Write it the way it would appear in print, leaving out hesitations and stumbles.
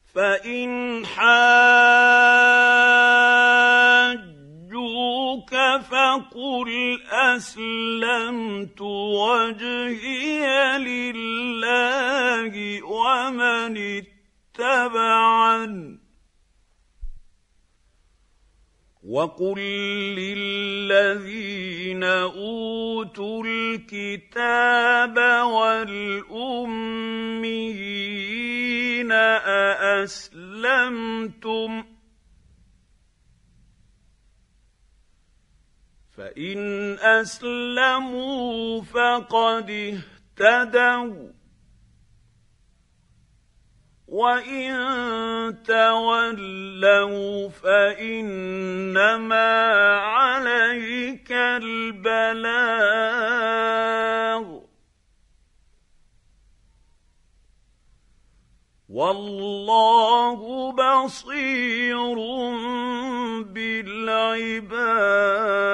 فإن حاجوك فقل أسلمت وجهي لله ومن اتبعني وقل للذين أوتوا الكتاب والأميين أأسلمتم فإن أسلموا فقد اهتدوا وإن تولوا فإنما عليك البلاغ والله بصير بالعباد.